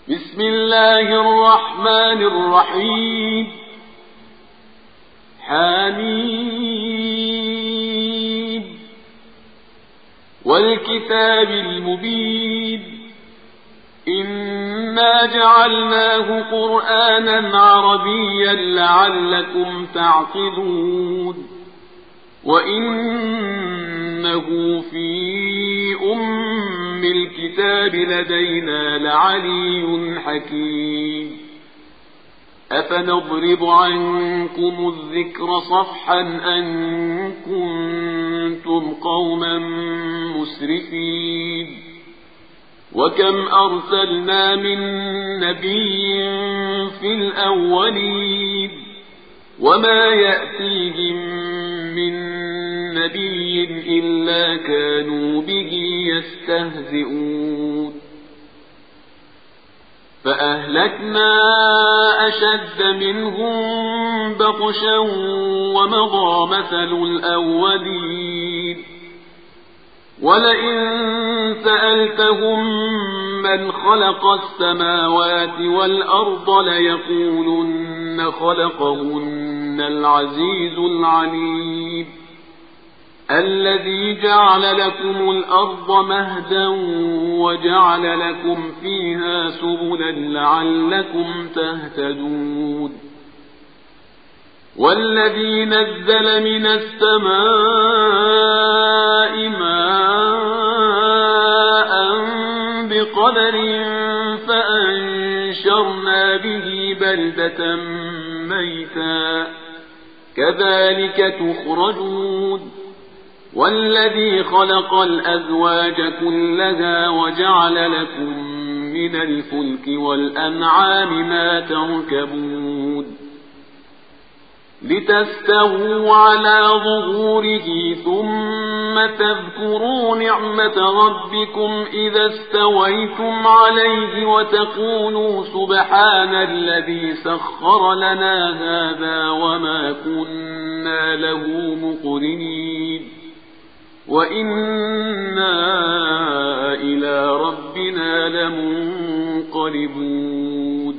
بسم الله الرحمن الرحيم. حميم والكتاب المبين إنا جعلناه قرآنا عربيا لعلكم تعقلون وإنه في أم الكتاب لدينا لعلي حكيم أفنضرب عنكم الذكر صفحا أن كنتم قوما مسرفين وكم أرسلنا من نبي في الأولين وما يأتيهم من نبي إلا كانوا به يستهزئون فأهلكنا أشد منهم بطشا ومضى مثل الأولين ولئن سألتهم من خلق السماوات والأرض ليقولن خلقهن العزيز العليم الذي جعل لكم الأرض مهدا وجعل لكم فيها سبلا لعلكم تهتدون والذي نزل من السماء ماء بقدر فأنشرنا به بلدة ميتا كذلك تخرجون والذي خلق الأزواج كلها وجعل لكم من الفلك والأنعام ما تركبون لتستووا على ظهوره ثم تذكروا نعمة ربكم إذا استويتم عليه وتقولوا سبحان الذي سخر لنا هذا وما كنا له مقرنين وإنا إلى ربنا لمنقلبون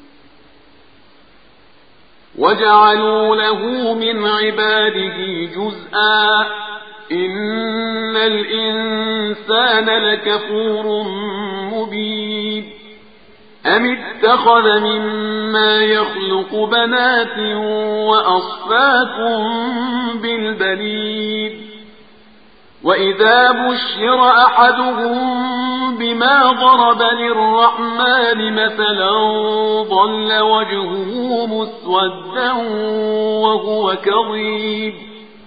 وجعلوا له من عباده جزءا إن الإنسان لكفور مبين أم اتخذ مما يخلق بنات وأصفاكم بالبنين وإذا بشر أحدهم بما ضرب للرحمن مثلا ظل وجهه مسودا وهو كظيم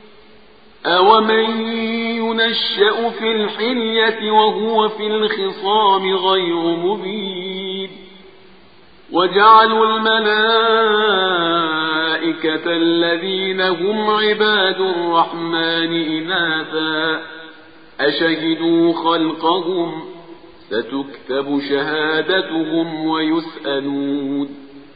أومن ينشأ في الحلية وهو في الخصام غير مبين وجعلوا الملائكة الذين هم عباد الرحمن إناثا أشهدوا خلقهم ستكتب شهادتهم ويسألون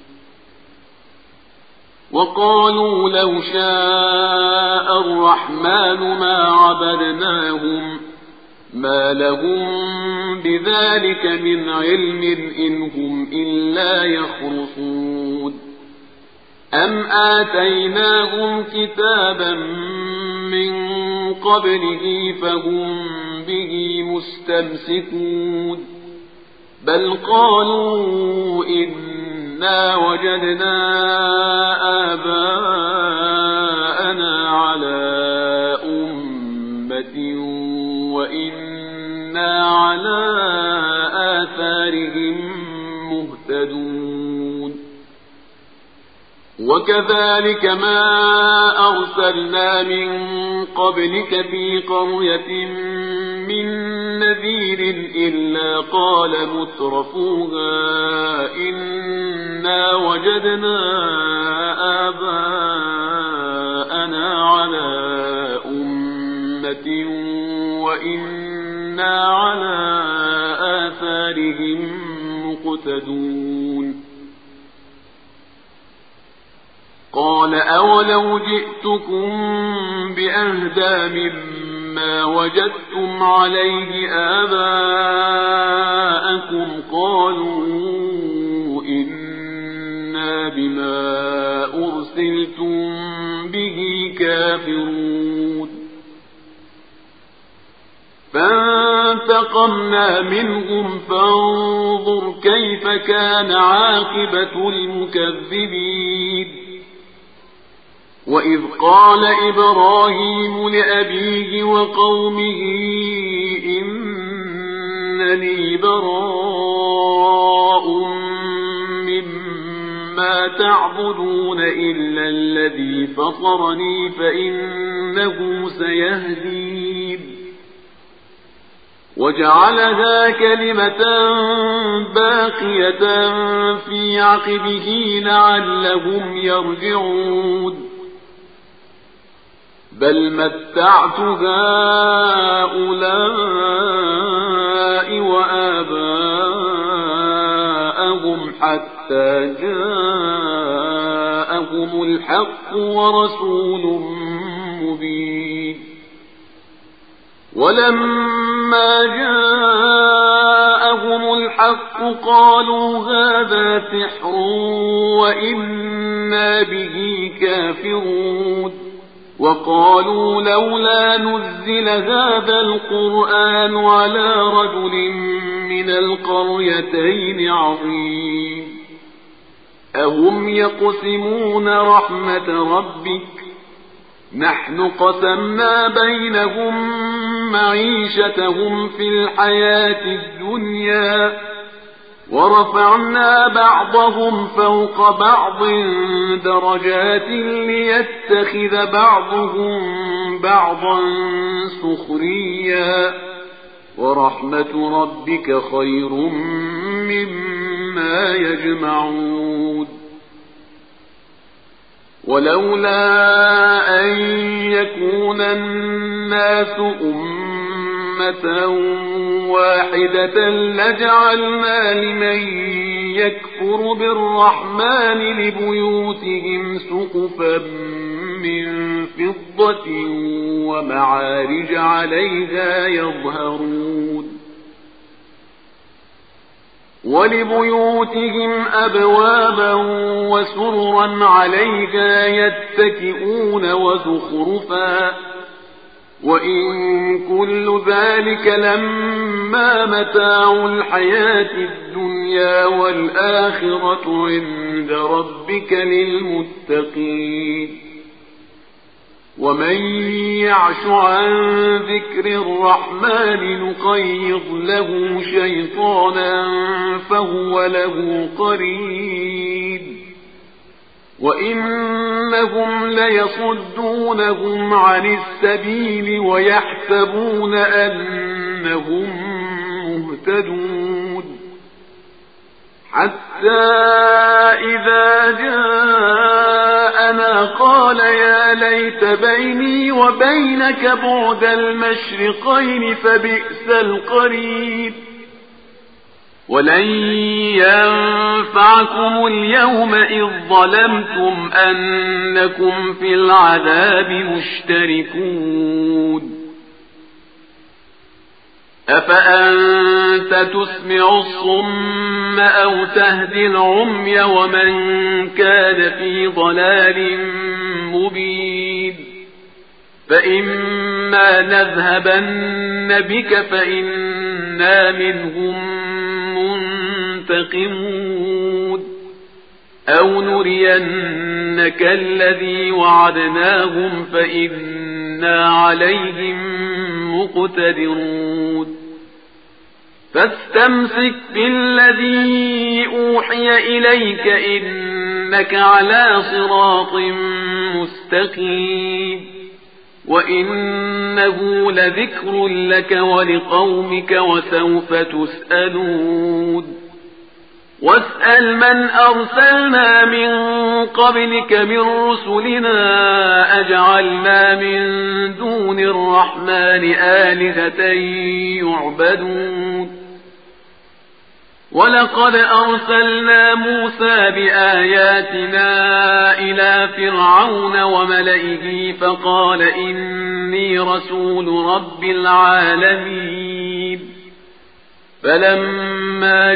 وقالوا لو شاء الرحمن ما عبدناهم ما لهم بذلك من علم إن هم إلا يخرصون أم آتيناهم كتابا من قبله فهم به مستمسكون بل قالوا إنا وجدنا آباءنا على أمة وإنا على آثارهم مهتدون وكذلك ما أرسلنا من قبلك في قرية من نذير إلا قال مترفوها إنا وجدنا آباءنا على أمة وإنا على آثارهم مقتدون قال أولو جئتكم بأهدى مما وجدتم عليه آباءكم قالوا كافرون فانتقمنا منهم فانظر كيف كان عاقبة المكذبين وإذ قال إبراهيم لأبيه وقومه إنني براء مما تعبدون إلا الذي فطرني فإنه سيهدين وجعلها كلمة باقية في عقبه لعلهم يرجعون بل متعت هؤلاء وآباءهم حتى جاءهم الحق ورسول مبين ولما جاءهم الحق قالوا هذا سحر وإنا به كافرون وقالوا لولا نزل هذا القرآن على رجل من القريتين عظيم أهم يقسمون رحمة ربك نحن قسمنا بينهم معيشتهم في الحياة الدنيا ورفعنا بعضهم فوق بعض درجات ليتخذ بعضهم بعضا سخريا ورحمة ربك خير مما يجمعون ولولا أن يكون الناس أمة واحدة لجعلنا لمن يكفر بالرحمن لبيوتهم سقفا من فضة ومعارج عليها يظهرون ولبيوتهم أبوابا وسررا عليها يتكئون وزخرفا وإن كل ذلك لما متاع الحياة الدنيا والآخرة عند ربك للمتقين ومن يعش عن ذكر الرحمن نقيض له شيطانا فهو له قرين وإنهم ليصدونهم عن السبيل ويحسبون أنهم مهتدون حتى إذا جاءنا قال يا ليت بيني وبينك بعد المشرقين فبئس القرين ولن ينفعكم اليوم إذ ظلمتم أنكم في العذاب مشتركون أفأنت تسمع الصم أو تهدي العمي ومن كان في ضلال مبين فإما نذهبن بك فإنا منهم منتقمون أو نرينك الذي وعدناهم فإنا عليهم مقتدرون فاستمسك بالذي أوحي إليك إنك على صراط مستقيم وإنه لذكر لك ولقومك وسوف تسألون واسأل من أرسلنا من قبلك من رسلنا أجعلنا من دون الرحمن آلهة يعبدون ولقد أرسلنا موسى بآياتنا إلى فرعون وملئه فقال إني رسول رب العالمين فلما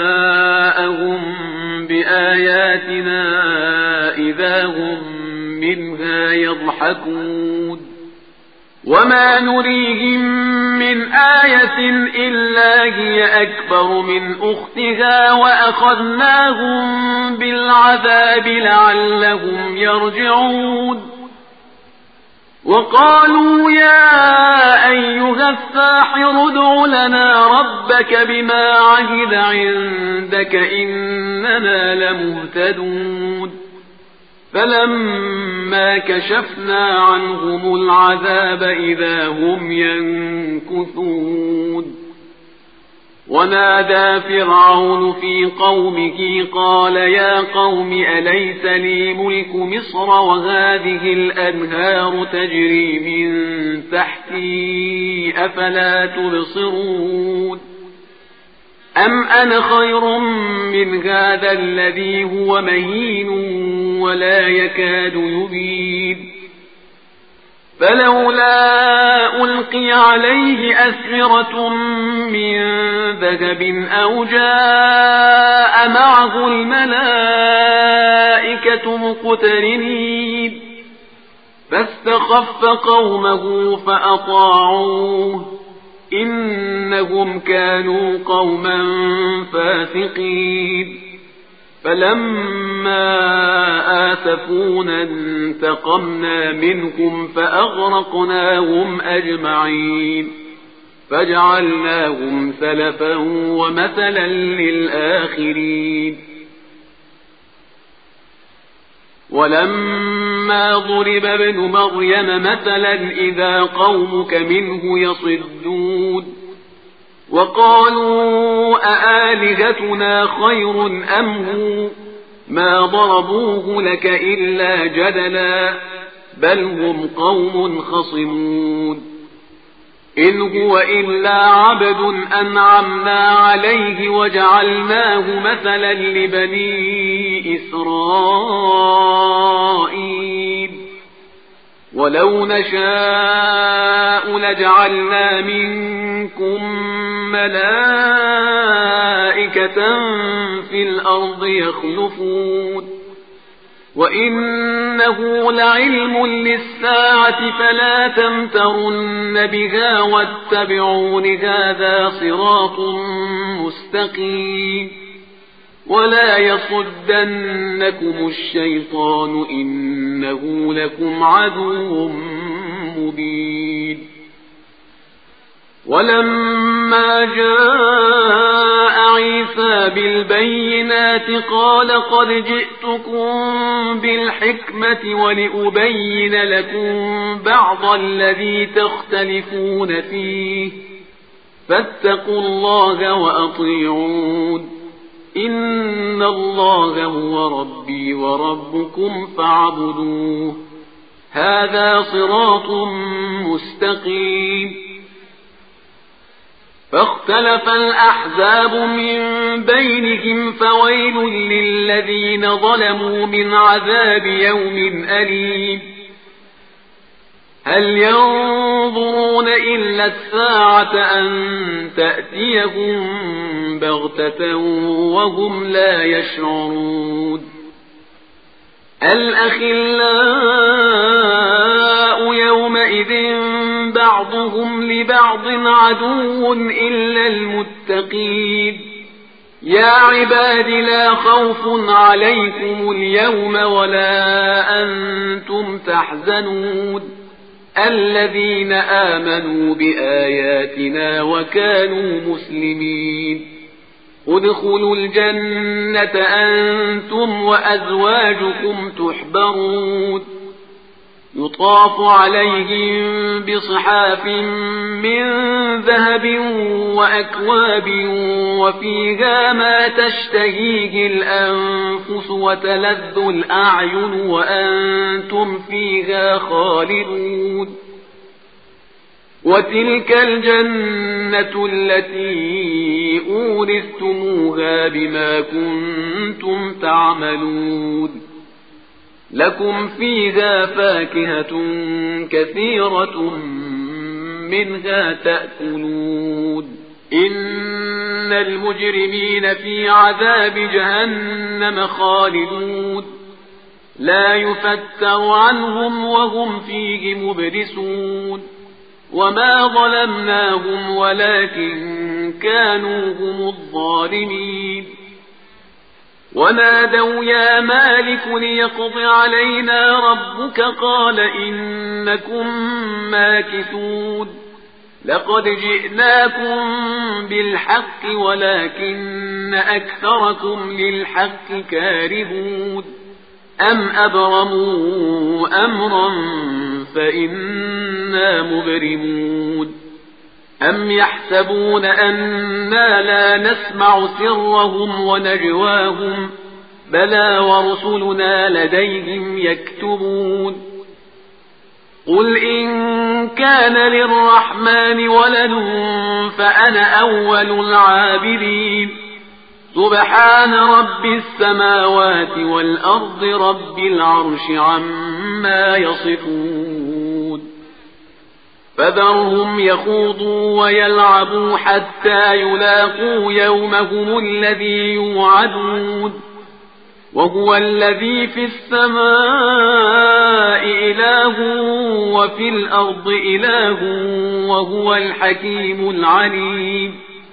جاءهم بآياتنا إذا هم منها يضحكون وما نريهم من آية إلا هي أكبر من أختها وأخذناهم بالعذاب لعلهم يرجعون وقالوا يا أيها الساحر ادع لنا ربك بما عهد عندك إننا لمهتدون فلما كشفنا عنهم العذاب إذا هم ينكثون ونادى فرعون في قومه قال يا قوم أليس لي ملك مصر وهذه الأنهار تجري من تحتي أفلا تبصرون أم أنا خير من هذا الذي هو مهين ولا يكاد يبين فلولا ألقي عليه أسورة من ذهب أو جاء معه الملائكة مقترنين فاستخف قومه فأطاعوه إنهم كانوا قوما فاسقين فلما آسفونا انتقمنا منهم فأغرقناهم أجمعين فجعلناهم سلفا ومثلا للآخرين ولما ضرب ابن مريم مثلا إذا قومك منه يصدون وقالوا أآلهتنا خير أم هو ما ضربوه لك إلا جدلا بل هم قوم خصمون إن هو إلا عبد أنعمنا عليه وجعلناه مثلا لبني إسرائيل ولو نشاء لجعلنا منكم ملائكة في الأرض يخلفون وإنه لعلم للساعة فلا تمترن بها واتبعون هذا صراط مستقيم ولا يصدنكم الشيطان إنه لكم عدو مبين ولما جاء عيسى بالبينات قال قد جئتكم بالحكمة ولأبين لكم بعض الذي تختلفون فيه فاتقوا الله وأطيعون إن الله هو ربي وربكم فاعبدوه هذا صراط مستقيم فاختلف الأحزاب من بينهم فويل للذين ظلموا من عذاب يوم أليم هل ينظرون إلا الساعة أن تأتيهم بغتة وهم لا يشعرون الأخلاء يومئذ بعضهم لبعض عدو إلا المتقين يا عباد لا خوف عليكم اليوم ولا أنتم تحزنون الذين آمنوا بآياتنا وكانوا مسلمين ادخلوا الجنة أنتم وأزواجكم تحبرون يطاف عليهم بصحاف من ذهب وأكواب وفيها ما تشتهيه الأنفس وتلذ الأعين وأنتم فيها خالدون وتلك الجنة التي أورثتموها بما كنتم تعملون لكم فيها فاكهة كثيرة منها تأكلون إن المجرمين في عذاب جهنم خالدون لا يفتر عنهم وهم فيه مبلسون وما ظلمناهم ولكن كانوا هم الظالمين ونادوا يا مالك ليقض علينا ربك قال إنكم ماكثون لقد جئناكم بالحق ولكن أكثركم للحق كارهون أم أبرموا أمرا فإنا مبرمون أم يحسبون أنا لا نسمع سرهم ونجواهم بلى ورسلنا لديهم يكتبون قل إن كان للرحمن ولد فأنا أول العابدين سبحان رب السماوات والأرض رب العرش عما يصفون فذرهم يخوضوا ويلعبوا حتى يلاقوا يومهم الذي يوعدون وهو الذي في السماء إله وفي الأرض إله وهو الحكيم العليم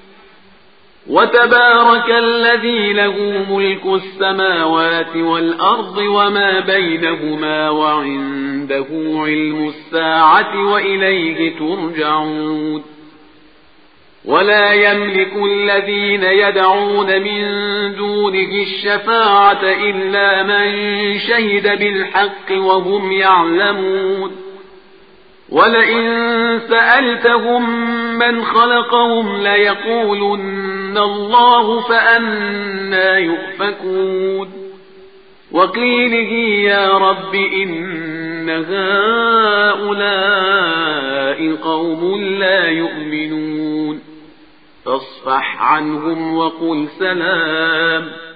وتبارك الذي له ملك السماوات والأرض وما بينهما وعنده علم الساعة وإليه ترجعون ولا يملك الذين يدعون من دونه الشفاعة إلا من شهد بالحق وهم يعلمون ولئن سألتهم من خلقهم ليقولن الله فأنى يؤفكون وقيله يا رب إن هؤلاء قوم لا يؤمنون فاصفح عنهم وقل سلام